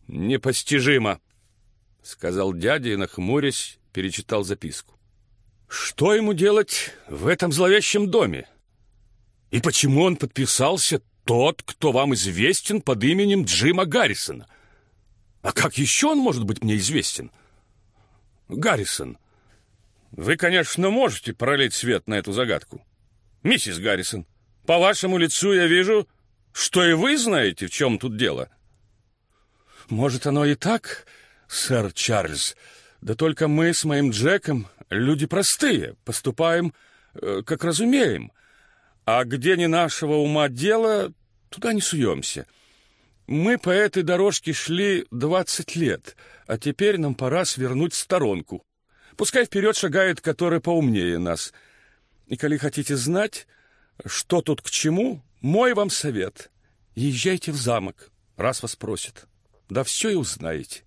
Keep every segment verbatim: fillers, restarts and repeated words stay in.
«Непостижимо», — сказал дядя и, нахмурясь, перечитал записку. «Что ему делать в этом зловещем доме? И почему он подписался тот, кто вам известен под именем Джима Гаррисона? А как еще он может быть мне известен? Гаррисон, вы, конечно, можете пролить свет на эту загадку. Миссис Гаррисон, по вашему лицу я вижу, что и вы знаете, в чем тут дело». «Может, оно и так, сэр Чарльз, да только мы с моим Джеком люди простые, поступаем, э, как разумеем. А где не нашего ума дело, туда не суемся. Мы по этой дорожке шли двадцать лет, а теперь нам пора свернуть в сторонку. Пускай вперед шагает, который поумнее нас. И коли хотите знать, что тут к чему, мой вам совет. Езжайте в замок, раз вас просят. Да все и узнаете».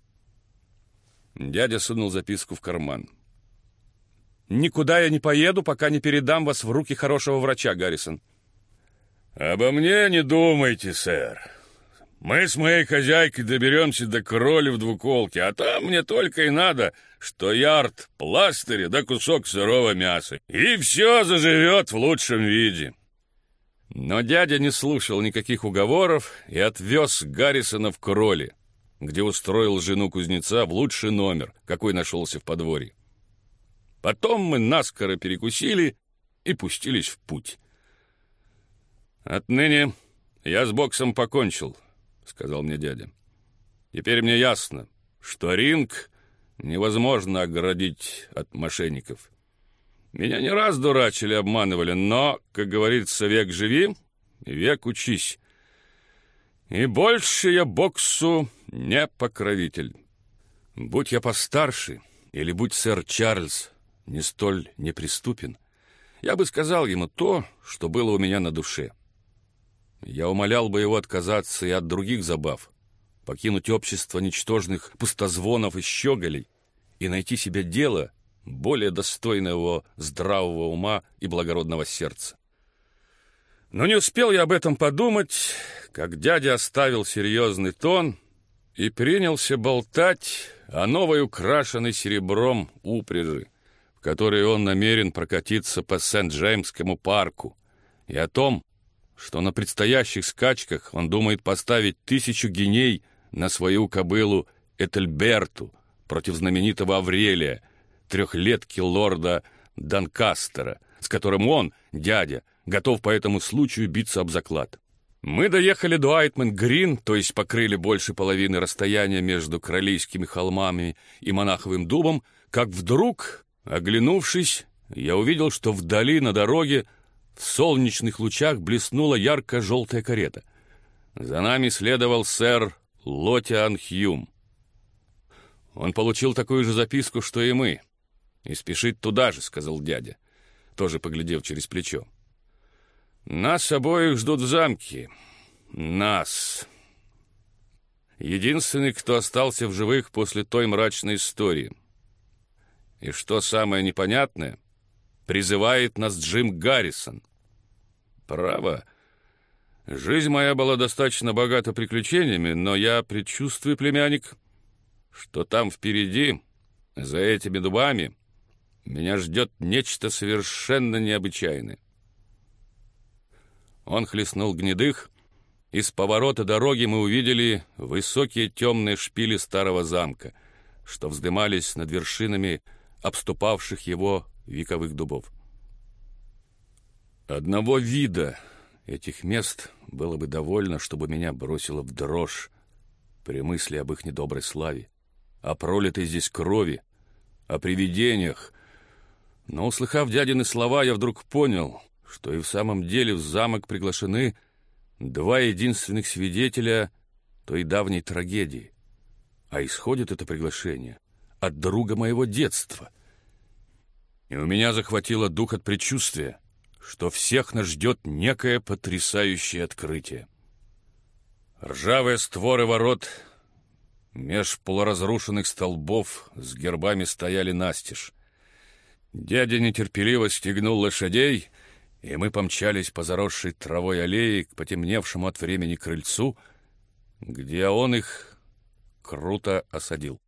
Дядя сунул записку в карман. «Никуда я не поеду, пока не передам вас в руки хорошего врача, Гаррисон». «Обо мне не думайте, сэр. Мы с моей хозяйкой доберемся до кроли в двуколке, а там мне только и надо, что ярд пластыря да кусок сырого мяса. И все заживет в лучшем виде». Но дядя не слушал никаких уговоров и отвез Гаррисона в Кроли, где устроил жену кузнеца в лучший номер, какой нашелся в подворье. Потом мы наскоро перекусили и пустились в путь. «Отныне я с боксом покончил», — сказал мне дядя. «Теперь мне ясно, что ринг невозможно оградить от мошенников. Меня не раз дурачили, обманывали, но, как говорится, век живи, век учись. И больше я боксу не покровитель. Будь я постарше, или будь сэр Чарльз не столь неприступен, я бы сказал ему то, что было у меня на душе. Я умолял бы его отказаться и от других забав, покинуть общество ничтожных пустозвонов и щеголей и найти себе дело, более достойное его здравого ума и благородного сердца. Но не успел я об этом подумать, как дядя оставил серьезный тон и принялся болтать о новой украшенной серебром упряжи, в которой он намерен прокатиться по Сент-Джеймскому парку, и о том, что на предстоящих скачках он думает поставить тысячу гиней на свою кобылу Этельберту против знаменитого Аврелия, трехлетки лорда Донкастера, с которым он, дядя, готов по этому случаю биться об заклад. Мы доехали до Айтман-Грин, то есть покрыли больше половины расстояния между Кролийскими холмами и Монаховым дубом, как вдруг, оглянувшись, я увидел, что вдали на дороге в солнечных лучах блеснула ярко-желтая карета. За нами следовал сэр Лотиан Хьюм. Он получил такую же записку, что и мы, и спешит туда же, — сказал дядя, тоже поглядев через плечо. Нас обоих ждут в замке. Нас. Единственный, кто остался в живых после той мрачной истории. И что самое непонятное, призывает нас Джим Гаррисон. Право, жизнь моя была достаточно богата приключениями, но я предчувствую, племянник, что там впереди, за этими дубами, меня ждет нечто совершенно необычайное. Он хлестнул гнедых, и с поворота дороги мы увидели высокие темные шпили старого замка, что вздымались над вершинами обступавших его вековых дубов. Одного вида этих мест было бы довольно, чтобы меня бросило в дрожь при мысли об их недоброй славе, о пролитой здесь крови, о привидениях. Но, услыхав дядины слова, я вдруг понял, что и в самом деле в замок приглашены два единственных свидетеля той давней трагедии. А исходит это приглашение от друга моего детства. И у меня захватило дух от предчувствия, что всех нас ждет некое потрясающее открытие. Ржавые створы ворот меж полуразрушенных столбов с гербами стояли настежь. Дядя нетерпеливо стегнул лошадей, и мы помчались по заросшей травой аллее к потемневшему от времени крыльцу, где он их круто осадил.